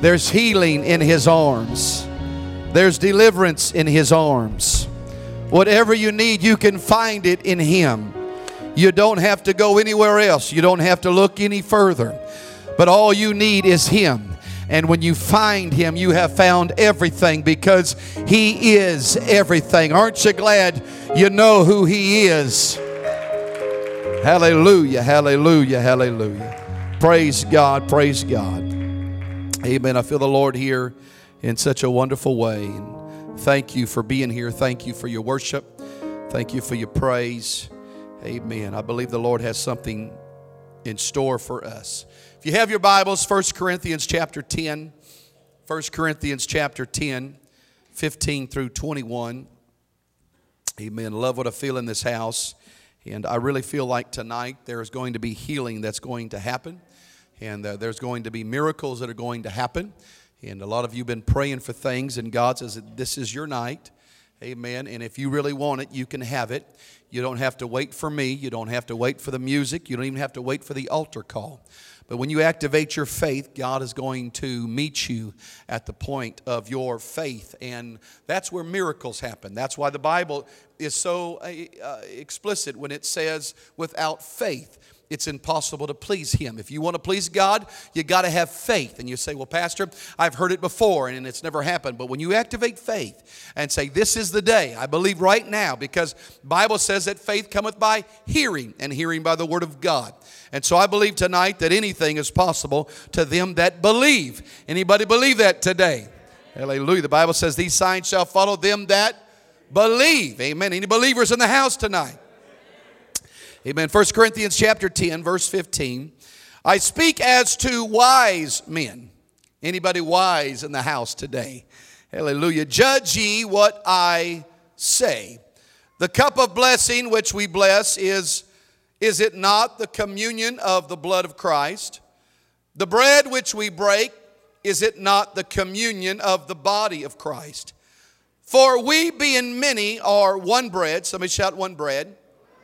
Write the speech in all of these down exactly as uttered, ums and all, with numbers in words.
There's healing in His arms. There's deliverance in His arms. Whatever you need, you can find it in Him. You don't have to go anywhere else. You don't have to look any further. But all you need is Him. And when you find Him, you have found everything, because He is everything. Aren't you glad you know who He is? Hallelujah, hallelujah, hallelujah. Praise God, praise God. Amen. I feel the Lord here in such a wonderful way. And thank you for being here. Thank you for your worship. Thank you for your praise. Amen. I believe the Lord has something in store for us. If you have your Bibles, First Corinthians chapter ten, First Corinthians chapter ten, fifteen through twenty-one. Amen. Love what I feel in this house. And I really feel like tonight there is going to be healing that's going to happen. And uh, there's going to be miracles that are going to happen. And a lot of you have been praying for things, and God says that this is your night. Amen. And if you really want it, you can have it. You don't have to wait for me. You don't have to wait for the music. You don't even have to wait for the altar call. But when you activate your faith, God is going to meet you at the point of your faith. And that's where miracles happen. That's why the Bible is so uh, explicit when it says, without faith, it's impossible to please Him. If you want to please God, you got to have faith. And you say, well, Pastor, I've heard it before and it's never happened. But when you activate faith and say, this is the day, I believe right now, because the Bible says that faith cometh by hearing, and hearing by the word of God. And so I believe tonight that anything is possible to them that believe. Anybody believe that today? Hallelujah. The Bible says these signs shall follow them that believe. Amen. Any believers in the house tonight? Amen. First Corinthians chapter ten, verse fifteen. I speak as to wise men. Anybody wise in the house today? Hallelujah. Judge ye what I say. The cup of blessing which we bless is, is it not the communion of the blood of Christ? The bread which we break, is it not the communion of the body of Christ? For we being many are one bread. Somebody shout one bread.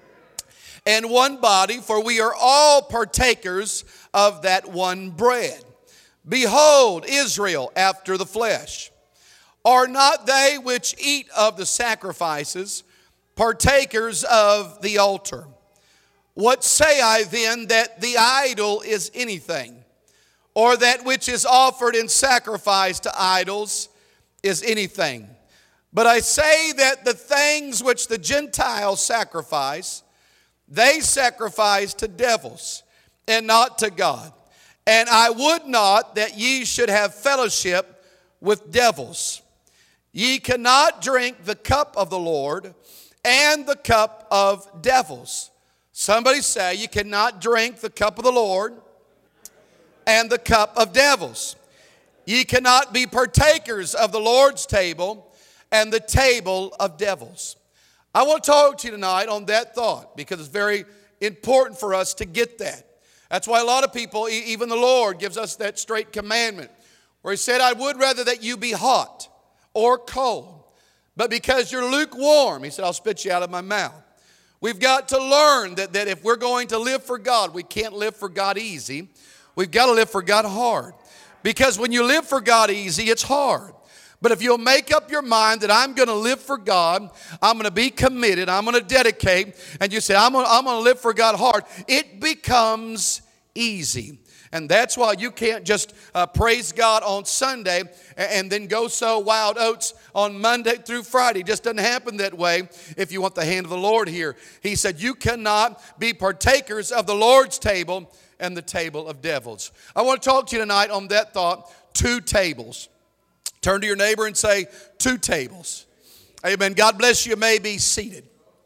And one body, for we are all partakers of that one bread. Behold, Israel after the flesh. Are not they which eat of the sacrifices partakers of the altar? What say I then, that the idol is anything, or that which is offered in sacrifice to idols is anything? But I say that the things which the Gentiles sacrifice, they sacrifice to devils, and not to God. And I would not that ye should have fellowship with devils. Ye cannot drink the cup of the Lord and the cup of devils. Somebody say, you cannot drink the cup of the Lord and the cup of devils. Ye cannot be partakers of the Lord's table and the table of devils. I want to talk to you tonight on that thought, because it's very important for us to get that. That's why a lot of people, even the Lord, gives us that straight commandment where He said, I would rather that you be hot or cold. But because you're lukewarm, He said, I'll spit you out of my mouth. We've got to learn that, that if we're going to live for God, we can't live for God easy. We've got to live for God hard. Because when you live for God easy, it's hard. But if you'll make up your mind that I'm going to live for God, I'm going to be committed, I'm going to dedicate, and you say, I'm going, to, I'm going to live for God hard, it becomes easy. And that's why you can't just uh, praise God on Sunday and, and then go sow wild oats on Monday through Friday. It just doesn't happen that way if you want the hand of the Lord here. He said, you cannot be partakers of the Lord's table and the table of devils. I want to talk to you tonight on that thought, two tables. Turn to your neighbor and say, two tables. Amen. God bless you. You may be seated.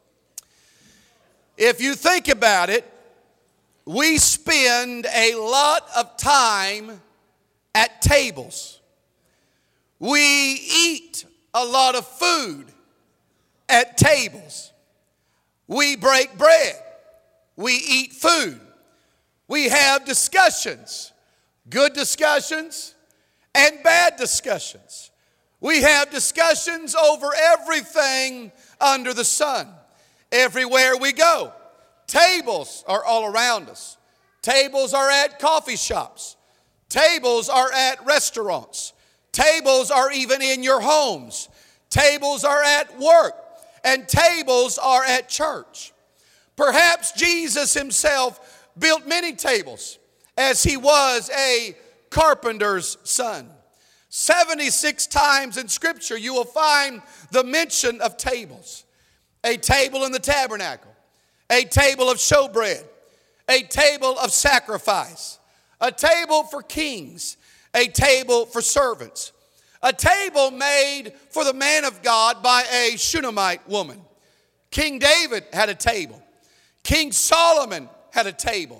If you think about it, we spend a lot of time at tables. We eat a lot of food at tables. We break bread. We eat food. We have discussions, good discussions and bad discussions. We have discussions over everything under the sun. Everywhere we go, tables are all around us. Tables are at coffee shops. Tables are at restaurants. Tables are even in your homes. Tables are at work. And tables are at church. Perhaps Jesus himself built many tables as he was a carpenter's son. seventy-six times in Scripture you will find the mention of tables. A table in the tabernacle. A table of showbread. A table of sacrifice. A table for kings. A table for servants. A table made for the man of God by a Shunammite woman. King David had a table. King Solomon had a table.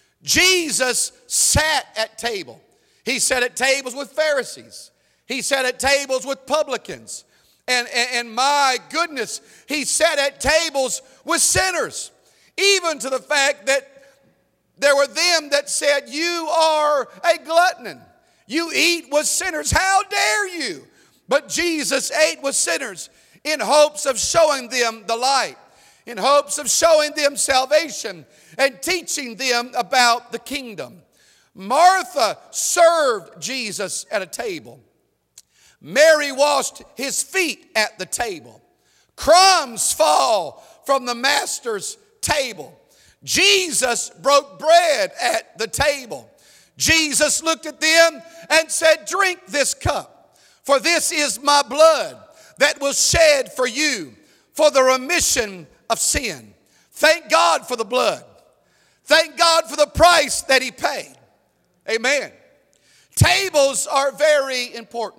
Jesus sat at table. He sat at tables with Pharisees. He sat at tables with publicans. And, and, and my goodness, he sat at tables with sinners. Even to the fact that there were them that said, you are a glutton. You eat with sinners. How dare you? But Jesus ate with sinners in hopes of showing them the light, in hopes of showing them salvation and teaching them about the kingdom. Martha served Jesus at a table. Mary washed his feet at the table. Crumbs fall from the master's table. Jesus broke bread at the table. Jesus looked at them and said, drink this cup, for this is my blood that was shed for you for the remission of sin. Thank God for the blood. Thank God for the price that he paid. Amen. Tables are very important.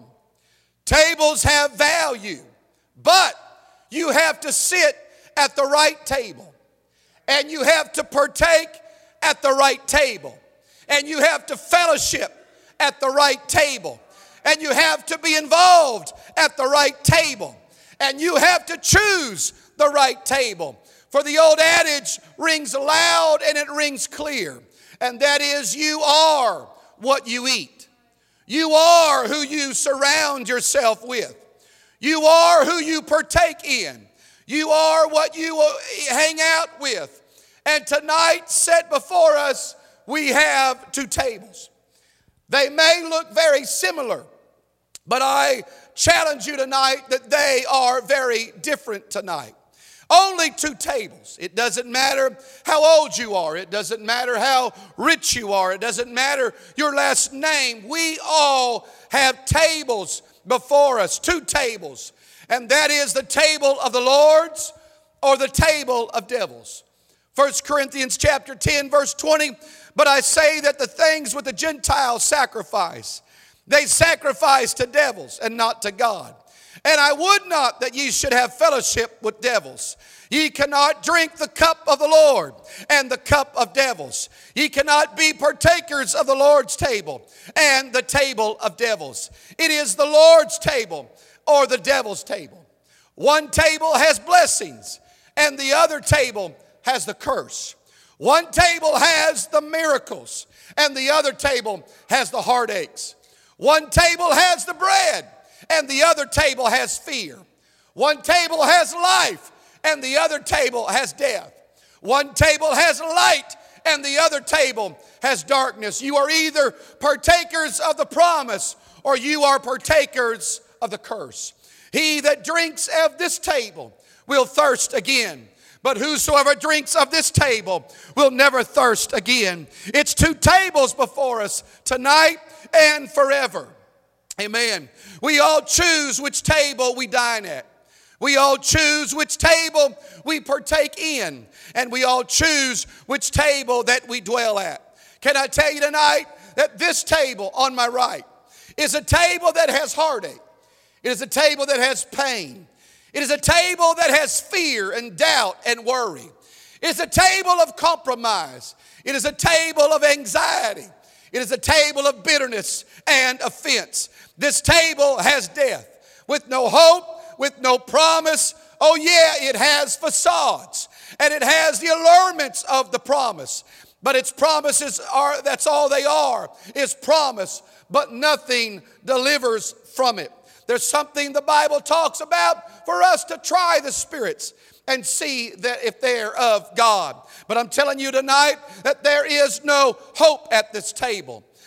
Tables have value, but you have to sit at the right table, and you have to partake at the right table. And you have to fellowship at the right table. And you have to be involved at the right table. And you have to choose the right table. For the old adage rings loud and it rings clear. And that is, you are what you eat. You are who you surround yourself with. You are who you partake in. You are what you hang out with. And tonight, set before us, we have two tables. They may look very similar, but I challenge you tonight that they are very different tonight. Only two tables. It doesn't matter how old you are. It doesn't matter how rich you are. It doesn't matter your last name. We all have tables before us, two tables. And that is the table of the Lord's or the table of devils. First Corinthians chapter ten, verse twenty, but I say that the things which the Gentiles sacrifice, they sacrifice to devils and not to God. And I would not that ye should have fellowship with devils. Ye cannot drink the cup of the Lord and the cup of devils. Ye cannot be partakers of the Lord's table and the table of devils. It is the Lord's table or the devil's table. One table has blessings and the other table has the curse. One table has the miracles and the other table has the heartaches. One table has the bread and the other table has fear. One table has life and the other table has death. One table has light and the other table has darkness. You are either partakers of the promise or you are partakers of the curse. He that drinks of this table will thirst again. But whosoever drinks of this table will never thirst again. It's two tables before us tonight and forever. Amen. We all choose which table we dine at. We all choose which table we partake in. And we all choose which table that we dwell at. Can I tell you tonight that this table on my right is a table that has heartache. It is a table that has pain. It is a table that has fear and doubt and worry. It is a table of compromise. It is a table of anxiety. It is a table of bitterness and offense. This table has death with no hope, with no promise. Oh yeah, it has facades and it has the allurements of the promise. But its promises are, that's all they are, is promise, but nothing delivers from it. There's something the Bible talks about for us to try the spirits and see that if they're of God. But I'm telling you tonight that there is no hope at this table.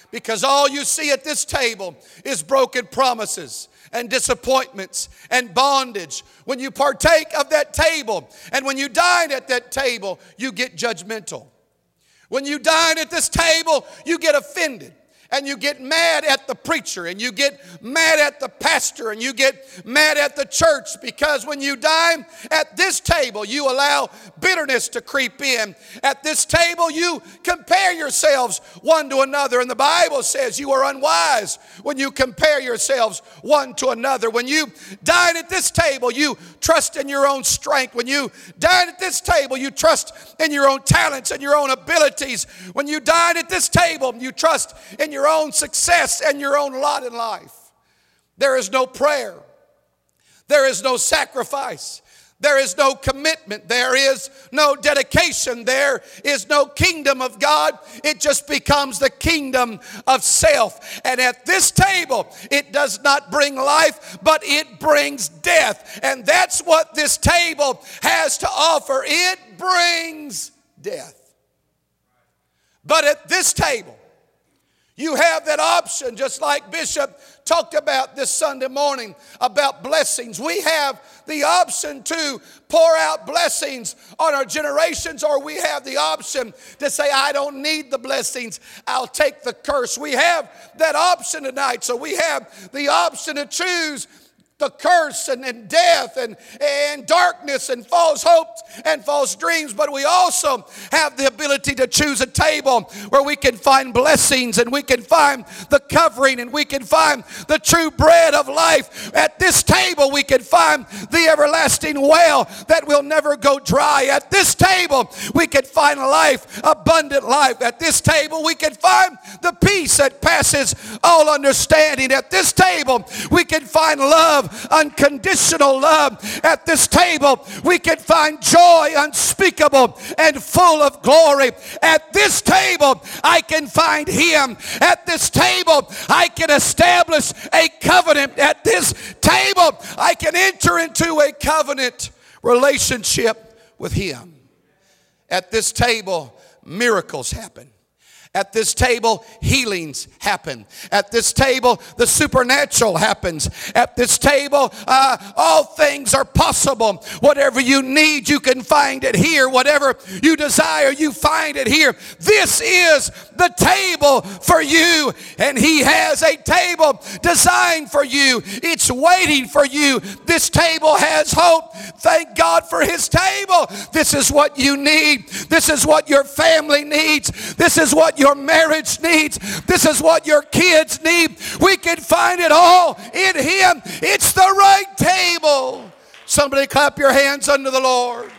Because all you see at this table is broken promises and disappointments and bondage. When you partake of that table and when you dine at that table, you get judgmental. When you dine at this table, you get offended. And you get mad at the preacher, and you get mad at the pastor, and you get mad at the church, because when you dine at this table, you allow bitterness to creep in. At this table, you compare yourselves one to another, and the Bible says you are unwise when you compare yourselves one to another. When you dine at this table, you trust in your own strength. When you dine at this table, you trust in your own talents and your own abilities. When you dine at this table, you trust in your your own success and your own lot in life. There is no prayer. There is no sacrifice. There is no commitment. There is no dedication. There is no kingdom of God. It just becomes the kingdom of self. And at this table, it does not bring life, but it brings death. And that's what this table has to offer. It brings death. But at this table, you have that option, just like Bishop talked about this Sunday morning about blessings. We have the option to pour out blessings on our generations, or we have the option to say, I don't need the blessings, I'll take the curse. We have that option tonight. So we have the option to choose the curse and, and death and, and darkness and false hopes and false dreams. But we also have the ability to choose a table where we can find blessings and we can find the covering and we can find the true bread of life. At this table we can find the everlasting well that will never go dry. At this table we can find life, abundant life. At this table we can find the peace that passes all understanding. At this table we can find love, unconditional love. At this table we can find joy unspeakable and full of glory. At this table I can find Him. At this table I can establish a covenant. At this table I can enter into a covenant relationship with Him. At this table miracles happen. At this table, healings happen. At this table, the supernatural happens. At this table, uh, all things are possible. Whatever you need, you can find it here. Whatever you desire, you find it here. This is the table for you, and He has a table designed for you. It's waiting for you. This table has hope. Thank God for His table. This is what you need. This is what your family needs. This is what your marriage needs. This is what your kids need. We can find it all in Him. It's the right table. Somebody clap your hands unto the Lord.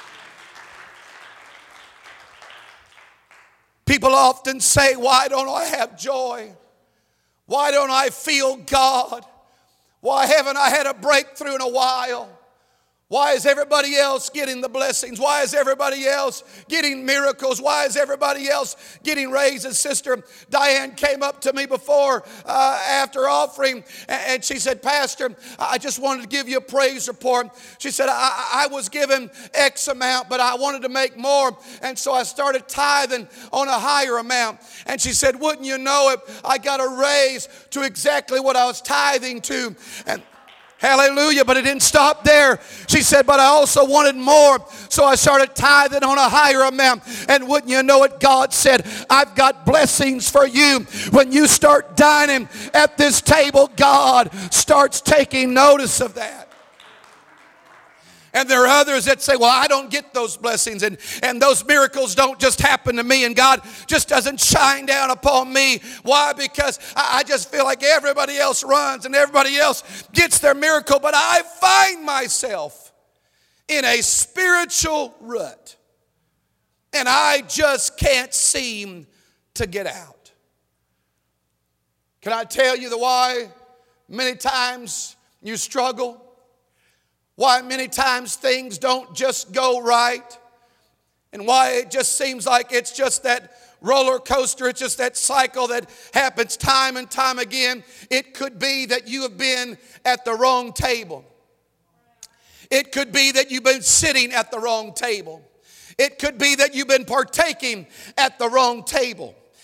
People often say, why don't I have joy? Why don't I feel God? Why haven't I had a breakthrough in a while? Why is everybody else getting the blessings? Why is everybody else getting miracles? Why is everybody else getting raises? Sister Diane came up to me before, uh, after offering, and she said, Pastor, I just wanted to give you a praise report. She said, I, I was given X amount, but I wanted to make more, and so I started tithing on a higher amount. And she said, wouldn't you know it, I got a raise to exactly what I was tithing to. And hallelujah, but it didn't stop there. She said, but I also wanted more, so I started tithing on a higher amount. And wouldn't you know it, God said, I've got blessings for you. When you start dining at this table, God starts taking notice of that. And there are others that say, well, I don't get those blessings, and, and those miracles don't just happen to me, and God just doesn't shine down upon me. Why? Because I, I just feel like everybody else runs and everybody else gets their miracle, but I find myself in a spiritual rut, and I just can't seem to get out. Can I tell you the why many times you struggle? Why many times things don't just go right, and why it just seems like it's just that roller coaster, it's just that cycle that happens time and time again. It could be that you have been at the wrong table. It could be that you've been sitting at the wrong table. It could be that you've been partaking at the wrong table.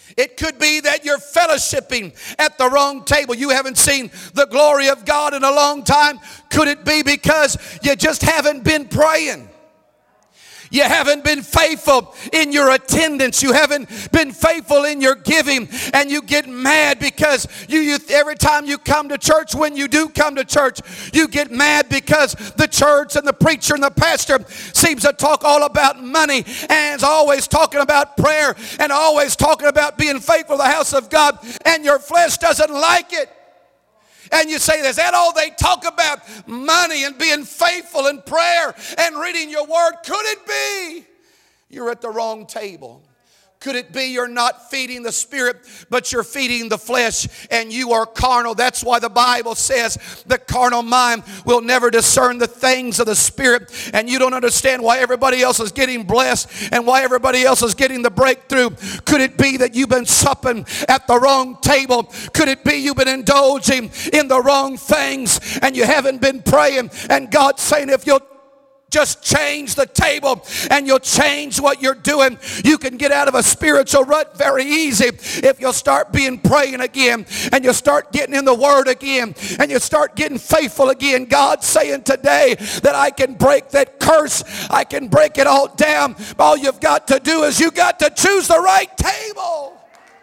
It could be that you're fellowshipping at the wrong table. You haven't seen the glory of God in a long time. Could it be because you just haven't been praying? You haven't been faithful in your attendance. You haven't been faithful in your giving. And you get mad because you, you every time you come to church, when you do come to church, you get mad because the church and the preacher and the pastor seems to talk all about money and is always talking about prayer and always talking about being faithful to the house of God, and your flesh doesn't like it. And you say, is that all they talk about? Money and being faithful in prayer and reading your word? Could it be you're at the wrong table? Could it be you're not feeding the Spirit, but you're feeding the flesh and you are carnal? That's why the Bible says the carnal mind will never discern the things of the Spirit. And you don't understand why everybody else is getting blessed and why everybody else is getting the breakthrough. Could it be that you've been supping at the wrong table? Could it be you've been indulging in the wrong things and you haven't been praying? And God's saying, if you'll just change the table and you'll change what you're doing, you can get out of a spiritual rut very easy if you'll start being praying again and you start getting in the word again and you start getting faithful again. God's saying today that I can break that curse. I can break it all down. All you've got to do is you got to choose the right table.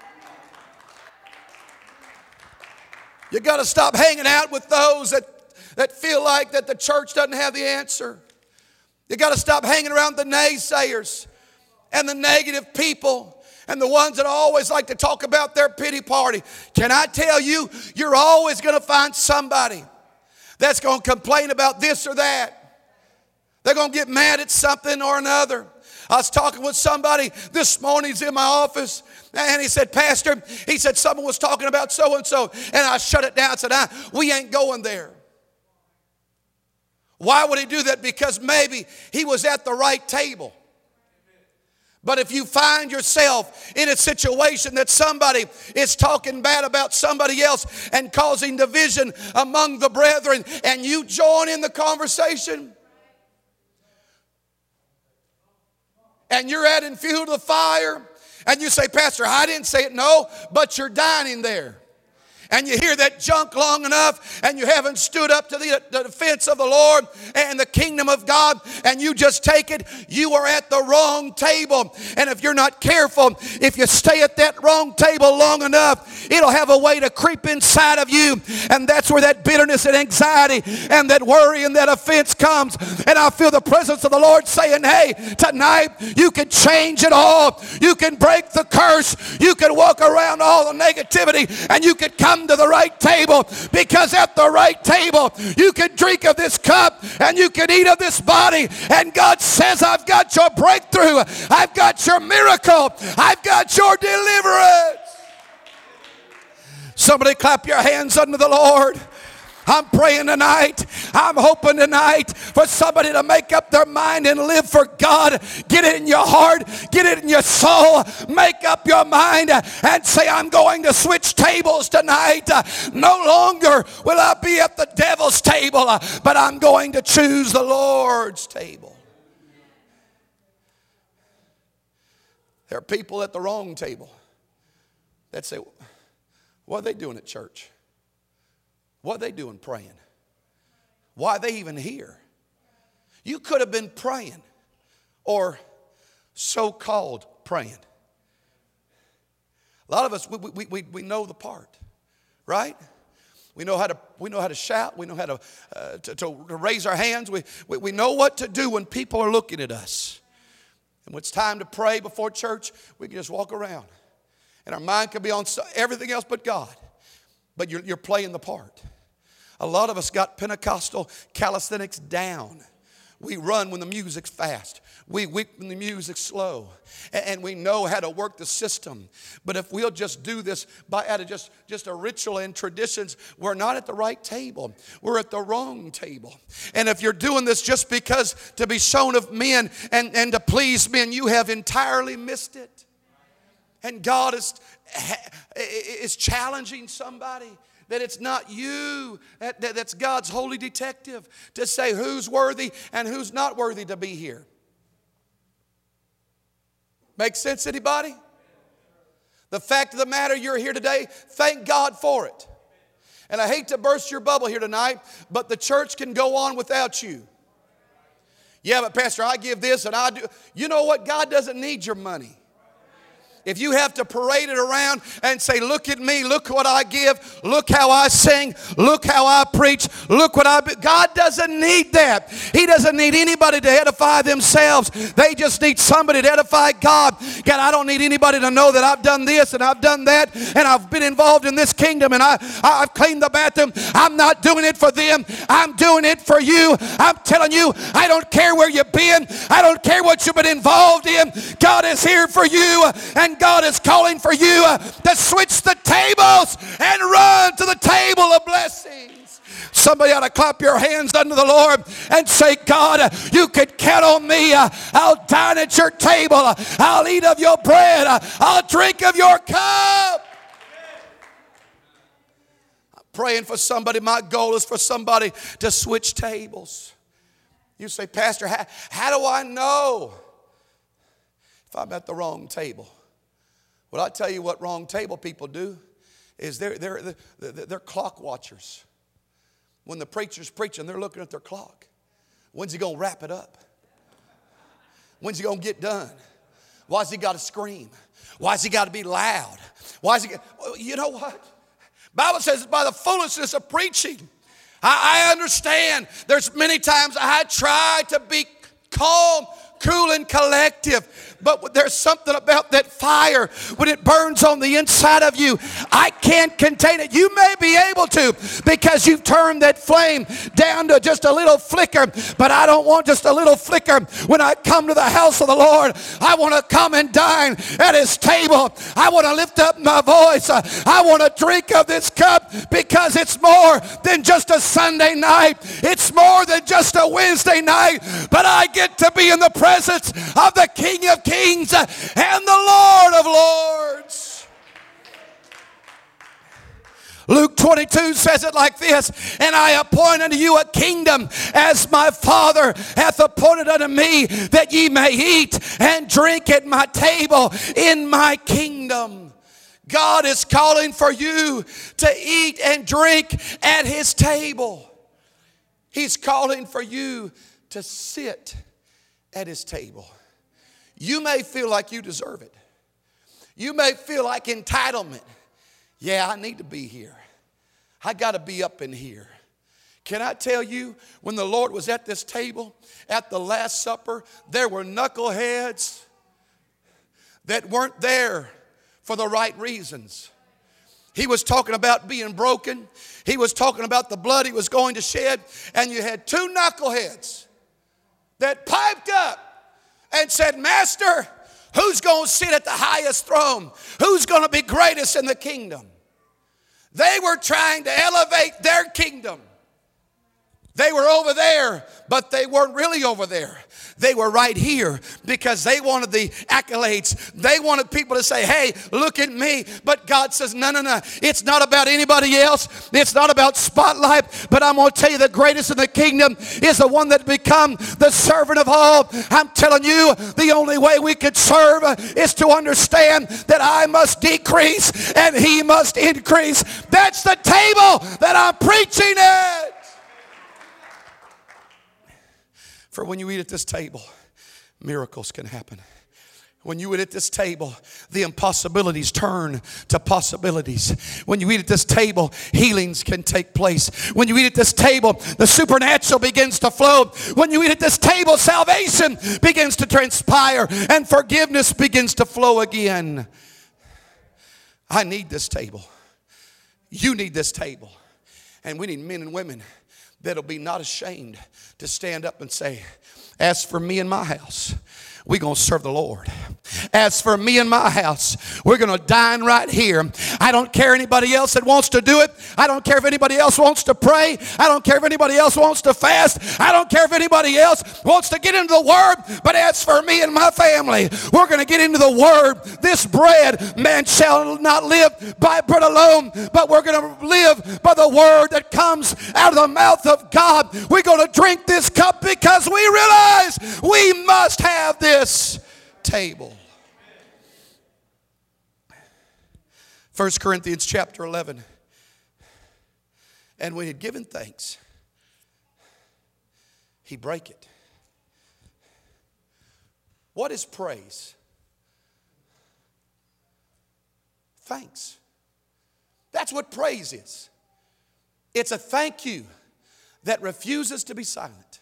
You got to stop hanging out with those that, that feel like that the church doesn't have the answer. You got to stop hanging around the naysayers and the negative people and the ones that always like to talk about their pity party. Can I tell you, you're always going to find somebody that's going to complain about this or that. They're going to get mad at something or another. I was talking with somebody this morning. He's in my office, and he said, Pastor, he said, someone was talking about so-and-so, and I shut it down and said, ah, we ain't going there. Why would he do that? Because maybe he was at the right table. But if you find yourself in a situation that somebody is talking bad about somebody else and causing division among the brethren, and you join in the conversation, and you're adding fuel to the fire, and you say, Pastor, I didn't say it. No, but you're dining there. And you hear that junk long enough and you haven't stood up to the, the defense of the Lord and the kingdom of God, and you just take it, you are at the wrong table. And if you're not careful, if you stay at that wrong table long enough, it'll have a way to creep inside of you. And that's where that bitterness and anxiety and that worry and that offense comes. And I feel the presence of the Lord saying, hey, tonight you can change it all. You can break the curse. You can walk around all the negativity, and you can come to the right table, because at the right table you can drink of this cup and you can eat of this body, and God says, I've got your breakthrough, I've got your miracle, I've got your deliverance. Somebody clap your hands unto the Lord. I'm praying tonight, I'm hoping tonight for somebody to make up their mind and live for God. Get it in your heart, get it in your soul, make up your mind and say, I'm going to switch tables tonight. No longer will I be at the devil's table, but I'm going to choose the Lord's table. There are people at the wrong table that say, what are they doing at church? What are they doing praying? Why are they even here? You could have been praying, or so-called praying. A lot of us, we, we, we, we know the part, right? We know how to, we know how to shout. We know how to, uh, to, to raise our hands. We, we, we know what to do when people are looking at us. And when it's time to pray before church, we can just walk around. And our mind can be on everything else but God. But you're, you're playing the part. A lot of us got Pentecostal calisthenics down. We run when the music's fast. We weep when the music's slow. And we know how to work the system. But if we'll just do this by out of just, just a ritual and traditions, we're not at the right table. We're at the wrong table. And if you're doing this just because to be shown of men and, and to please men, you have entirely missed it. And God is, is challenging somebody that it's not you, that, that, that's God's holy detective to say who's worthy and who's not worthy to be here. Make sense, anybody? The fact of the matter, you're here today, thank God for it. And I hate to burst your bubble here tonight, but the church can go on without you. Yeah, but Pastor, I give this and I do. You know what? God doesn't need your money. If you have to parade it around and say, look at me, look what I give, look how I sing, look how I preach, look what I... Be. God doesn't need that. He doesn't need anybody to edify themselves. They just need somebody to edify God. God, I don't need anybody to know that I've done this and I've done that and I've been involved in this kingdom and I, I've cleaned the bathroom. I'm not doing it for them. I'm doing it for you. I'm telling you, I don't care where you've been. I don't care what you've been involved in. God is here for you, and God is calling for you uh, to switch the tables and run to the table of blessings. Somebody ought to clap your hands unto the Lord and say, God, uh, you can count on me. Uh, I'll dine at your table. Uh, I'll eat of your bread. Uh, I'll drink of your cup. I'm praying for somebody. My goal is for somebody to switch tables. You say, Pastor, how, how do I know if I'm at the wrong table? Well, I'll tell you what wrong table people do is they're, they're, they're, they're clock watchers. When the preacher's preaching, they're looking at their clock. When's he going to wrap it up? When's he going to get done? Why's he got to scream? Why's he got to be loud? Why's he got, you know what? Bible says by the foolishness of preaching. I, I understand there's many times I try to be calm, cool, and collective. But there's something about that fire when it burns on the inside of you. I can't contain it. You may be able to because you've turned that flame down to just a little flicker. But I don't want just a little flicker. When I come to the house of the Lord, I want to come and dine at His table. I want to lift up my voice. I want to drink of this cup because it's more than just a Sunday night. It's more than just a Wednesday night. But I get to be in the presence of the King of Kings and the Lord of Lords. Luke twenty-two says it like this, and I appoint unto you a kingdom as my Father hath appointed unto me, that ye may eat and drink at my table in my kingdom. God is calling for you to eat and drink at His table. He's calling for you to sit at His table. You may feel like you deserve it. You may feel like entitlement. Yeah, I need to be here. I got to be up in here. Can I tell you, when the Lord was at this table, at the Last Supper, there were knuckleheads that weren't there for the right reasons. He was talking about being broken. He was talking about the blood He was going to shed. And you had two knuckleheads that piped up and said, Master, who's going to sit at the highest throne? Who's going to be greatest in the kingdom? They were trying to elevate their kingdom. They were over there, but they weren't really over there. They were right here because they wanted the accolades. They wanted people to say, hey, look at me. But God says, no, no, no. It's not about anybody else. It's not about spotlight. But I'm going to tell you, the greatest in the kingdom is the one that become the servant of all. I'm telling you, the only way we could serve is to understand that I must decrease and He must increase. That's the table that I'm preaching at. For when you eat at this table, miracles can happen. When you eat at this table, the impossibilities turn to possibilities. When you eat at this table, healings can take place. When you eat at this table, the supernatural begins to flow. When you eat at this table, salvation begins to transpire and forgiveness begins to flow again. I need this table. You need this table. And we need men and women that'll be not ashamed to stand up and say, as for me and my house, we're going to serve the Lord. As for me and my house, we're going to dine right here. I don't care anybody else that wants to do it. I don't care if anybody else wants to pray. I don't care if anybody else wants to fast. I don't care if anybody else wants to get into the Word. But as for me and my family, we're going to get into the Word. This bread, man shall not live by bread alone, but we're going to live by the Word that comes out of the mouth of God. We're going to drink this cup because we realize we must have this table. First Corinthians chapter eleven. And when he had given thanks, he brake it. What is praise? Thanks. That's what praise is. It's a thank you that refuses to be silent.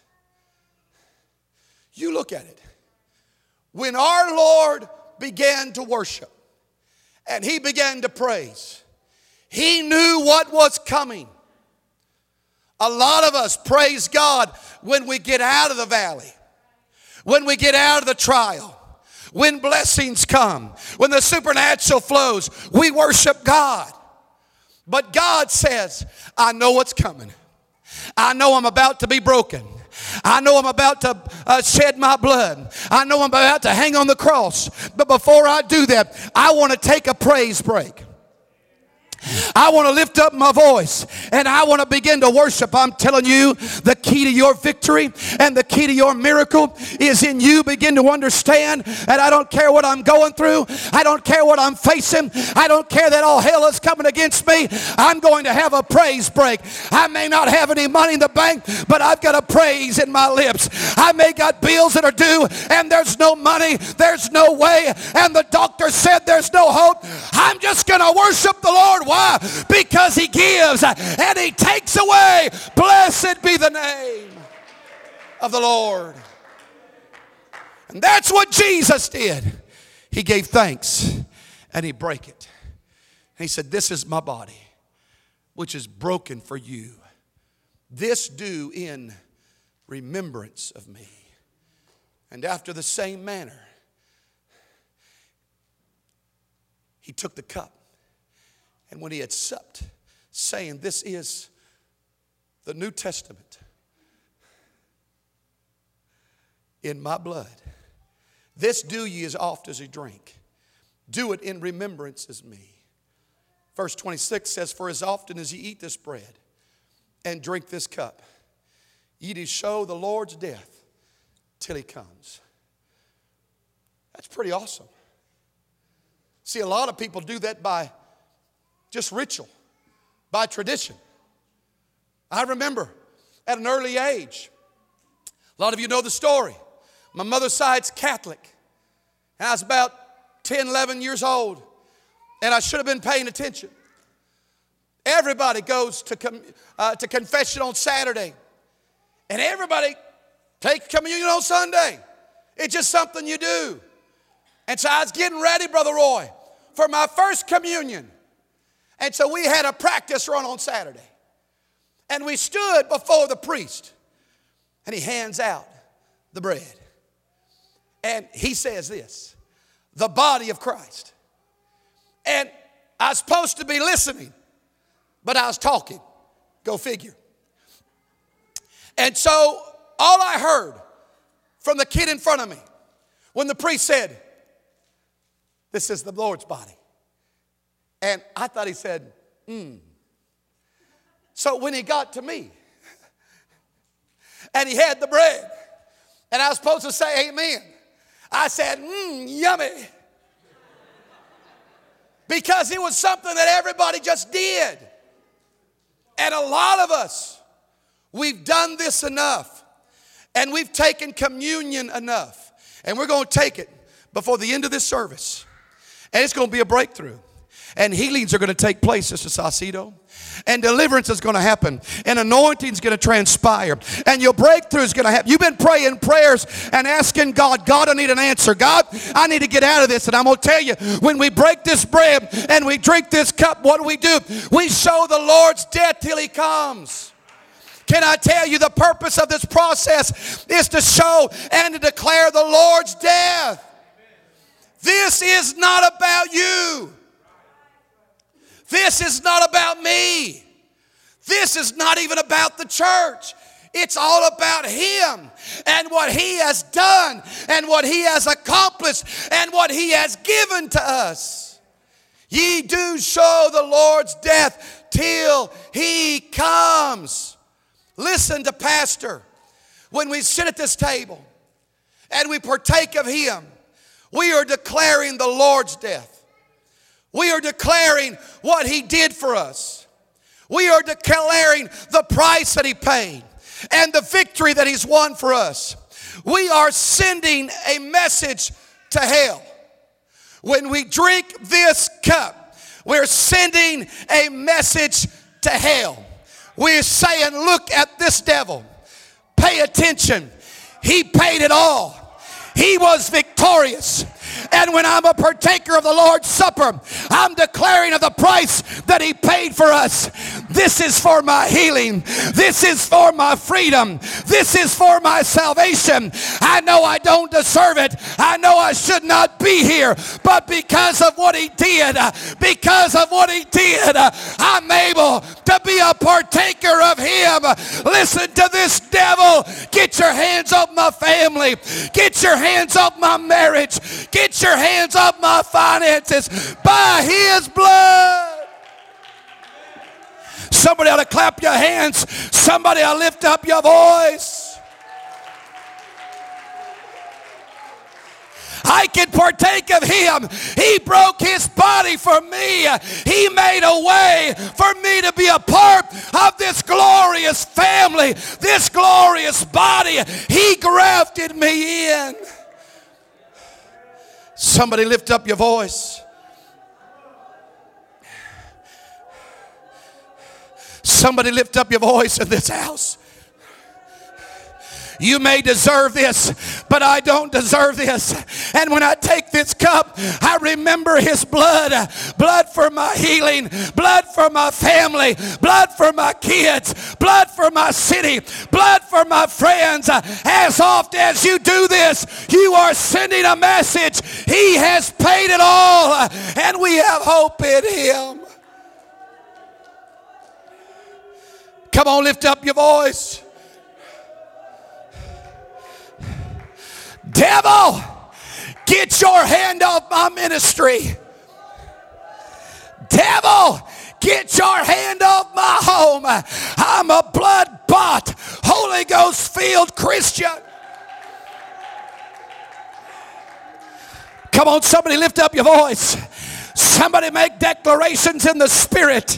You look at it. When our Lord began to worship and he began to praise, he knew what was coming. A lot of us praise God when we get out of the valley, when we get out of the trial, when blessings come, when the supernatural flows, we worship God. But God says, I know what's coming. I know I'm about to be broken. I know I'm about to uh, shed my blood. I know I'm about to hang on the cross. But before I do that, I want to take a praise break. I want to lift up my voice and I want to begin to worship. I'm telling you, the key to your victory and the key to your miracle is in you begin to understand that I don't care what I'm going through. I don't care what I'm facing. I don't care that all hell is coming against me. I'm going to have a praise break. I may not have any money in the bank, but I've got a praise in my lips. I may got bills that are due and there's no money. There's no way. And the doctor said there's no hope. I'm just going to worship the Lord. Why? Because he gives and he takes away. Blessed be the name of the Lord. And that's what Jesus did. He gave thanks and he broke it. And he said, this is my body, which is broken for you. This do in remembrance of me. And after the same manner, he took the cup. And when he had supped, saying, this is the New Testament in my blood. This do ye as oft as ye drink. Do it in remembrance as me. Verse twenty-six says, for as often as ye eat this bread and drink this cup, ye do show the Lord's death till he comes. That's pretty awesome. See, a lot of people do that by just ritual, by tradition. I remember at an early age, a lot of you know the story. My mother's side's Catholic. And I was about ten, eleven years old. And I should have been paying attention. Everybody goes to, com- uh, to confession on Saturday. And everybody takes communion on Sunday. It's just something you do. And so I was getting ready, Brother Roy, for my first communion. And so we had a practice run on Saturday. And we stood before the priest. And he hands out the bread. And he says this, the body of Christ. And I was supposed to be listening, but I was talking. Go figure. And so all I heard from the kid in front of me, when the priest said, this is the Lord's body. And I thought he said, mm. So when he got to me, and he had the bread, and I was supposed to say amen, I said, mmm, yummy. Because it was something that everybody just did. And a lot of us, we've done this enough. And we've taken communion enough. And we're going to take it before the end of this service. And it's going to be a breakthrough. And healings are going to take place, Sister Saucedo. And deliverance is going to happen. And anointing is going to transpire. And your breakthrough is going to happen. You've been praying prayers and asking God, God, I need an answer. God, I need to get out of this. And I'm going to tell you, when we break this bread and we drink this cup, what do we do? We show the Lord's death till he comes. Can I tell you the purpose of this process is to show and to declare the Lord's death. This is not about you. This is not about me. This is not even about the church. It's all about him and what he has done and what he has accomplished and what he has given to us. Ye do show the Lord's death till he comes. Listen to Pastor. When we sit at this table and we partake of him, we are declaring the Lord's death. We are declaring what He did for us. We are declaring the price that He paid and the victory that He's won for us. We are sending a message to hell. When we drink this cup, we're sending a message to hell. We're saying, look at this devil. Pay attention. He paid it all. He was victorious. And when I'm a partaker of the Lord's Supper, I'm declaring of the price that He paid for us. This is for my healing. This is for my freedom. This is for my salvation. I know I don't deserve it. I know I should not be here. But because of what He did, because of what He did, I'm able to be a partaker of Him. Listen to this, devil. Get your hands off my family. Get your hands off my marriage. Get your hands off my finances. By His blood. Somebody ought to clap your hands. Somebody ought to lift up your voice. I can partake of Him. He broke His body for me. He made a way for me to be a part of this glorious family, this glorious body. He grafted me in. Somebody lift up your voice. Somebody lift up your voice in this house. You may deserve this, but I don't deserve this. And when I take this cup, I remember His blood. Blood for my healing. Blood for my family. Blood for my kids. Blood for my city. Blood for my friends. As often as you do this, you are sending a message. He has paid it all, and we have hope in Him. Come on, lift up your voice. Devil, get your hand off my ministry. Devil, get your hand off my home. I'm a blood-bought, Holy Ghost-filled Christian. Come on, somebody lift up your voice. Somebody make declarations in the Spirit.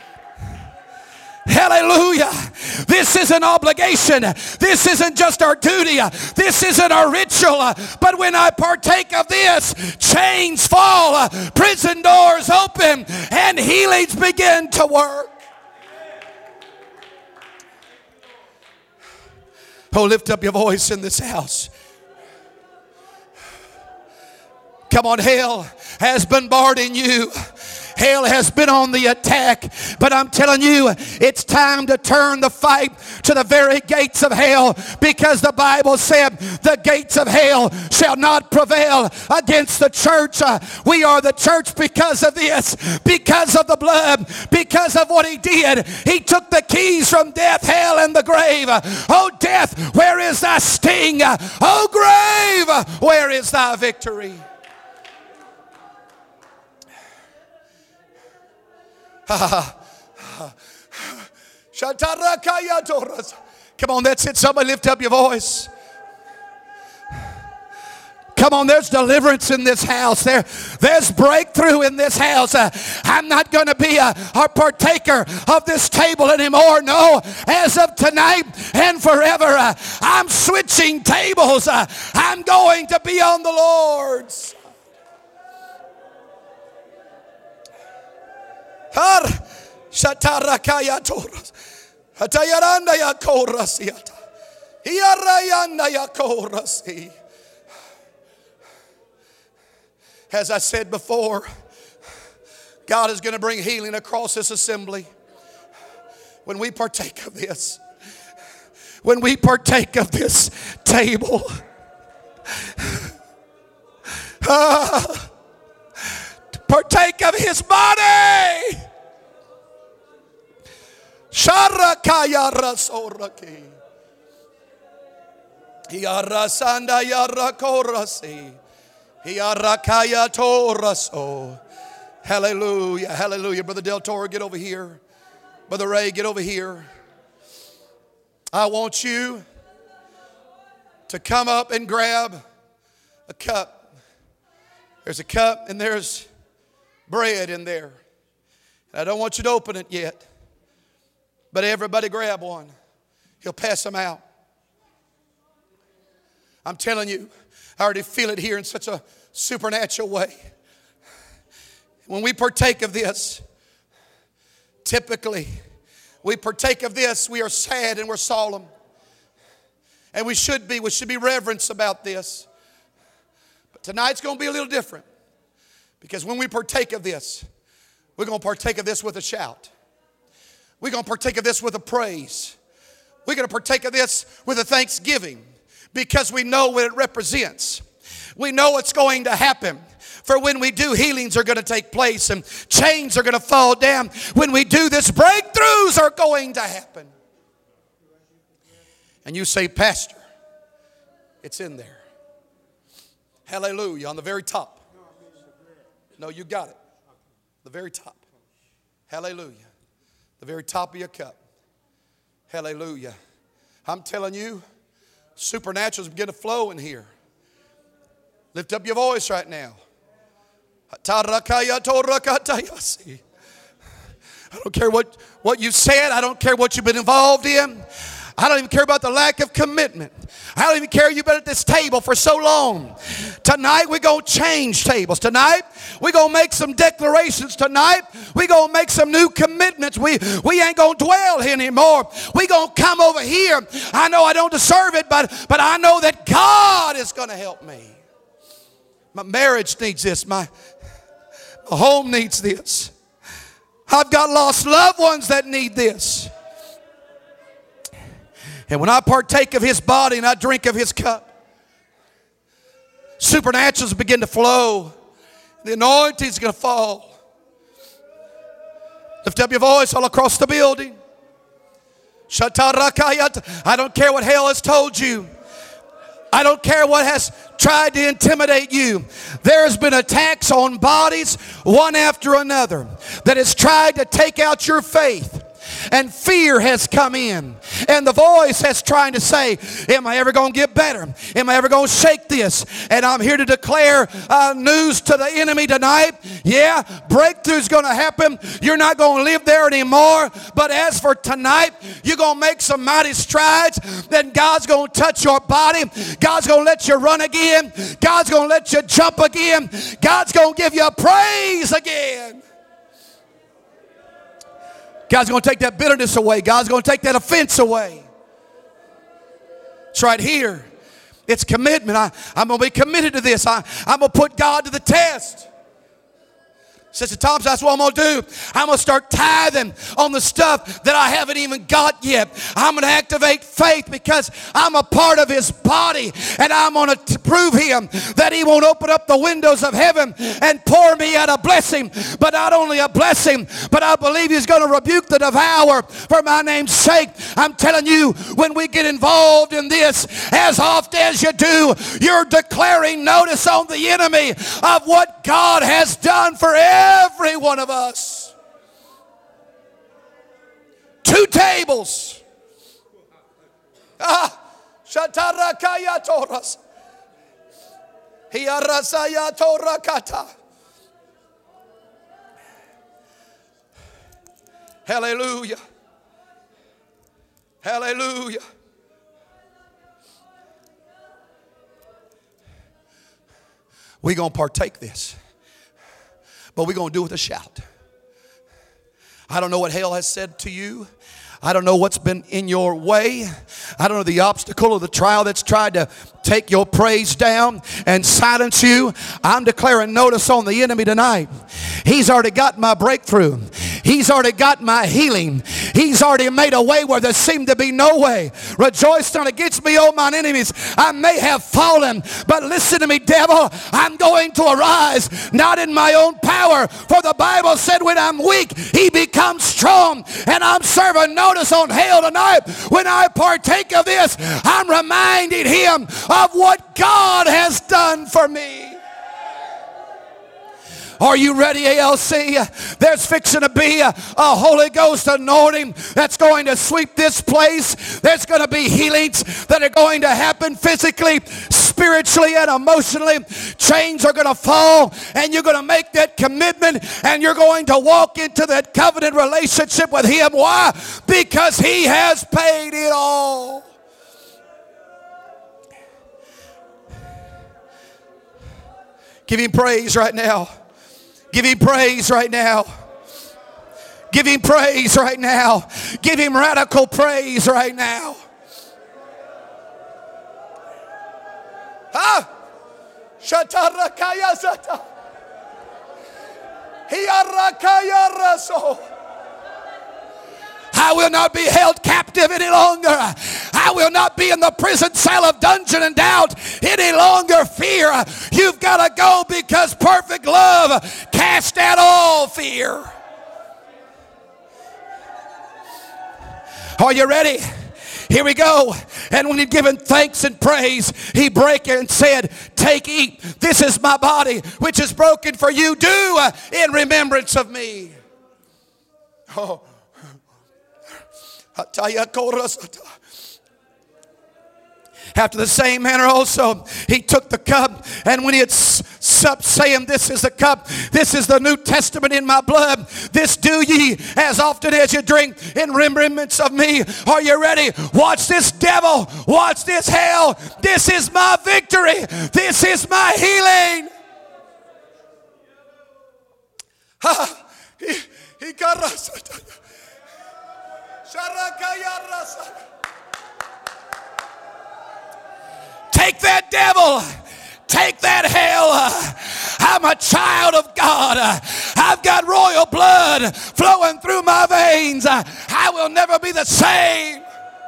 Hallelujah. This is an obligation. This isn't just our duty. This isn't our ritual. But when I partake of this, chains fall, prison doors open, and healings begin to work. Oh, lift up your voice in this house. Come on, hell has bombarded you. Hell has been on the attack, but I'm telling you, it's time to turn the fight to the very gates of hell, because the Bible said the gates of hell shall not prevail against the church. Uh, we are the church because of this, because of the blood, because of what He did. He took the keys from death, hell, and the grave. Oh, death, where is thy sting? Oh, grave, where is thy victory? Come on, that's it. Somebody lift up your voice. Come on, there's deliverance in this house. There, there's breakthrough in this house. Uh, I'm not going to be a, a partaker of this table anymore. No, as of tonight and forever, uh, I'm switching tables. Uh, I'm going to be on the Lord's. As I said before, God is going to bring healing across this assembly when we partake of this. When we partake of this table. Uh, partake of His body. Sharakaya rasoraki. Yarasanda yarakorasi. Yarakaya toraso. Hallelujah. Hallelujah. Brother Del Toro, get over here. Brother Ray, get over here. I want you to come up and grab a cup. There's a cup and there's bread in there. And I don't want you to open it yet. But everybody grab one. He'll pass them out. I'm telling you, I already feel it here in such a supernatural way. When we partake of this, typically, we partake of this, we are sad and we're solemn. And we should be, we should be reverent about this. But tonight's going to be a little different. Because when we partake of this, we're going to partake of this with a shout. We're going to partake of this with a praise. We're going to partake of this with a thanksgiving. Because we know what it represents. We know what's going to happen. For when we do, healings are going to take place and chains are going to fall down. When we do this, breakthroughs are going to happen. And you say, Pastor, it's in there. Hallelujah, on the very top. No, you got it. The very top. Hallelujah. The very top of your cup. Hallelujah. I'm telling you, supernaturals begin to flow in here. Lift up your voice right now. I don't care what, what you said. I don't care what you've been involved in. I don't even care about the lack of commitment. I don't even care you've been at this table for so long. Tonight we're going to change tables. Tonight we're going to make some declarations. Tonight we're going to make some new commitments. We, we ain't going to dwell here anymore. We're going to come over here. I know I don't deserve it, but, but I know that God is going to help me. My marriage needs this. My, my home needs this. I've got lost loved ones that need this. And when I partake of his body and I drink of his cup, supernaturals begin to flow. The anointing is going to fall. Lift up your voice all across the building. I don't care what hell has told you. I don't care what has tried to intimidate you. There has been attacks on bodies, one after another, that has tried to take out your faith. And fear has come in. And the voice has trying to say, am I ever going to get better? Am I ever going to shake this? And I'm here to declare uh, news to the enemy tonight. Yeah, breakthrough's going to happen. You're not going to live there anymore. But as for tonight, you're going to make some mighty strides. Then God's going to touch your body. God's going to let you run again. God's going to let you jump again. God's going to give you a praise again. God's going to take that bitterness away. God's going to take that offense away. It's right here. It's commitment. I, I'm going to be committed to this. I, I'm going to put God to the test. Sister Thompson, that's what I'm going to do. I'm going to start tithing on the stuff that I haven't even got yet. I'm going to activate faith because I'm a part of his body. And I'm going to prove him that he won't open up the windows of heaven and pour me out a blessing. But not only a blessing, but I believe he's going to rebuke the devourer for my name's sake. I'm telling you, when we get involved in this, as often as you do, you're declaring notice on the enemy of what God has done for every one of us. Two tables. Ah, Shatarakaya Toras. Hiarasaya Torakata. Hallelujah. Hallelujah. We're going to partake this. But we're going to do it with a shout. I don't know what hell has said to you. I don't know what's been in your way. I don't know the obstacle or the trial that's tried to take your praise down and silence you. I'm declaring notice on the enemy tonight. He's already got my breakthrough. He's already got my healing. He's already made a way where there seemed to be no way. Rejoice not against me, O mine enemies. I may have fallen, but listen to me, devil. I'm going to arise, not in my own power. For the Bible said when I'm weak, he becomes strong. And I'm serving notice on hell tonight. When I partake of this, I'm reminding him of what God has done for me. Are you ready, A L C? There's fixing to be a, a Holy Ghost anointing that's going to sweep this place. There's going to be healings that are going to happen physically, spiritually and emotionally. Chains are going to fall, and you're going to make that commitment, and you're going to walk into that covenant relationship with him. Why? Because he has paid it all. Give him praise right now. Give him praise right now. Give him praise right now. Give him radical praise right now. Ah! Shatarakaya Zata. Hiarakaya Raso. I will not be held captive any longer. I will not be in the prison cell of dungeon and doubt any longer. Fear, you've got to go, because perfect love casts out all fear. Are you ready? Here we go. And when he'd given thanks and praise, he brake it and said, take, eat. This is my body, which is broken for you. Do in remembrance of me. Oh. After the same manner also he took the cup, and when he had supped, saying, this is the cup, this is the New Testament in my blood. This do ye as often as you drink in remembrance of me. Are you ready? Watch this, devil. Watch this, hell. This is my victory. This is my healing. Ha! He, he got us. Take that, devil. Take that, hell. I'm a child of God. I've got royal blood flowing through my veins. I will never be the same.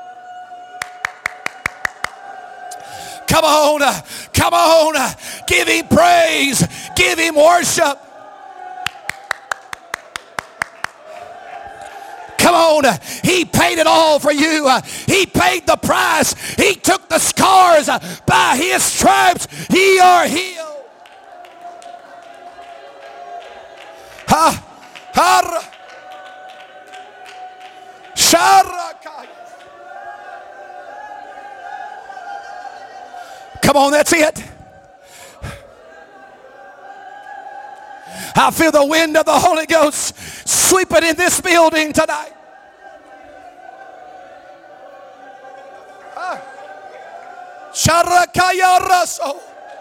Come on. Come on. Give him praise. Give him worship. Come on, he paid it all for you. He paid the price. He took the scars. By his stripes ye are healed. Ha, ha, sharakai. Come on, that's it. I feel the wind of the Holy Ghost sweeping in this building tonight. Sharakaya Raso.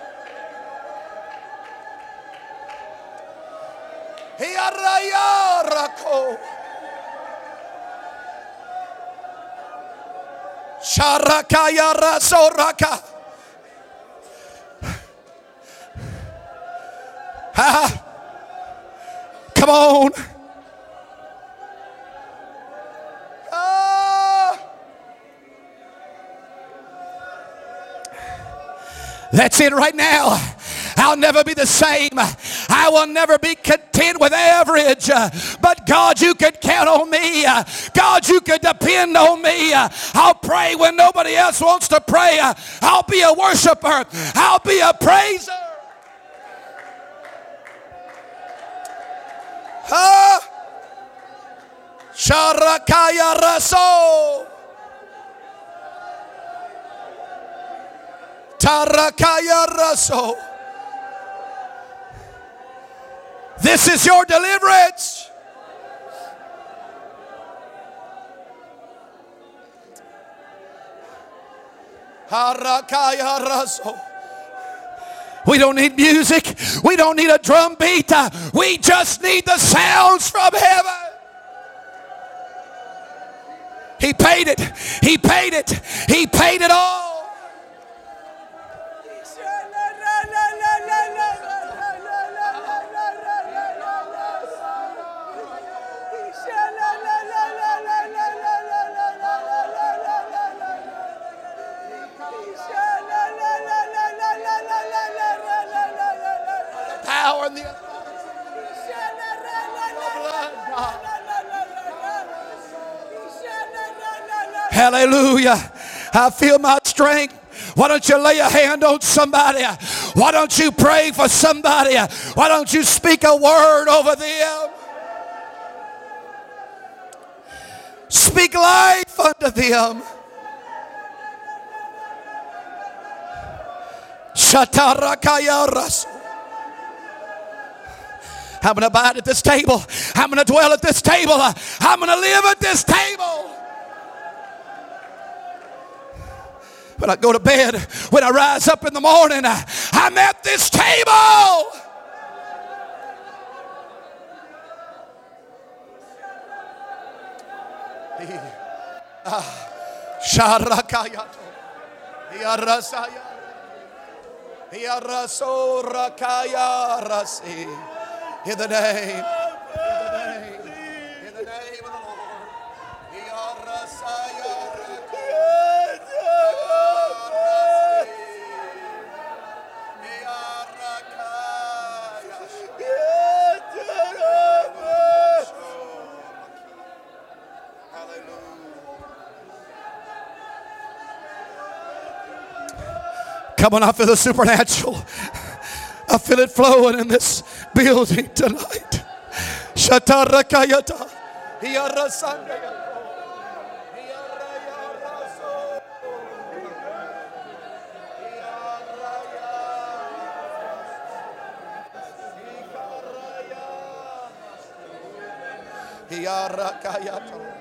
Hiaraya Rako. Sharakaya Raso Raka. Ha. Come on. Ah. That's it right now. I'll never be the same. I will never be content with average. But God, you can count on me. God, you can depend on me. I'll pray when nobody else wants to pray. I'll be a worshiper. I'll be a praiser. Ha! Sharakaya Raso. Tarakaya Raso. This is your deliverance. Harakaya Raso. We don't need music. We don't need a drum beat. We just need the sounds from heaven. He paid it. He paid it. He paid it all. Power and the hallelujah. I feel my strength. Why don't you lay a hand on somebody? Why don't you pray for somebody? Why don't you speak a word over them? Speak life unto them. I'm going to abide at this table. I'm going to dwell at this table. I'm going to live at this table. When I go to bed, when I rise up in the morning, I'm at this table. In the name, in the name, in the name of the Lord. Come on, I feel the supernatural. I feel it flowing in this building tonight. Shatarakayata. Hiyarakayata.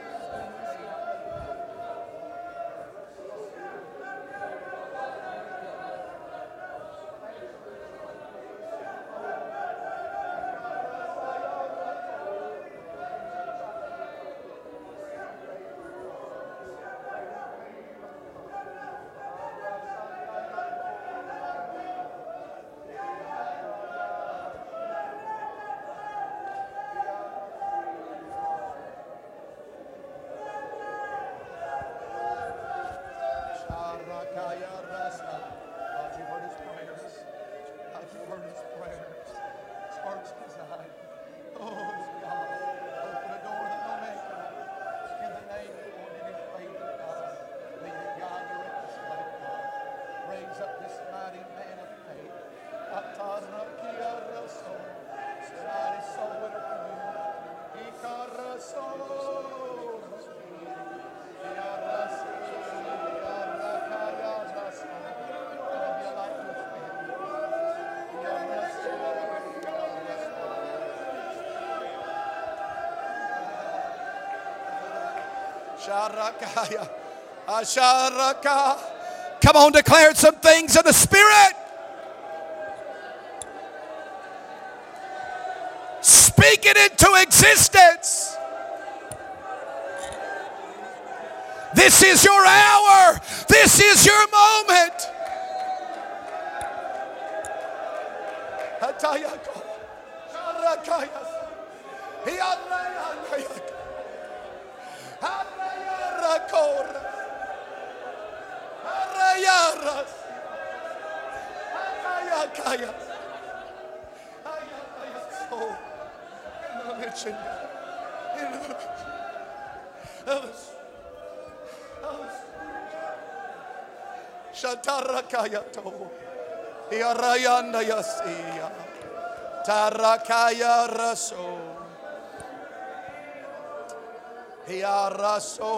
Sharakaya. Asharaka. Come on, declare some things in the Spirit. Speak it into existence. This is your hour. This is your moment. Hatayako. Sharakaya. Hiyanayakaya. Arayarakoras. Arayaras. Arayakayas. Ayayaso. Mention others. Others. Shatarakayato. Iarayanda yasiya. Tarakaya raso. Iaraso.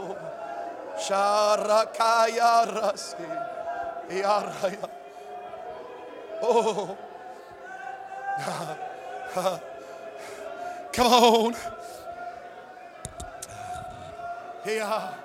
Sharakaya rasi. Iaraya. Oh. Come on. Yeah.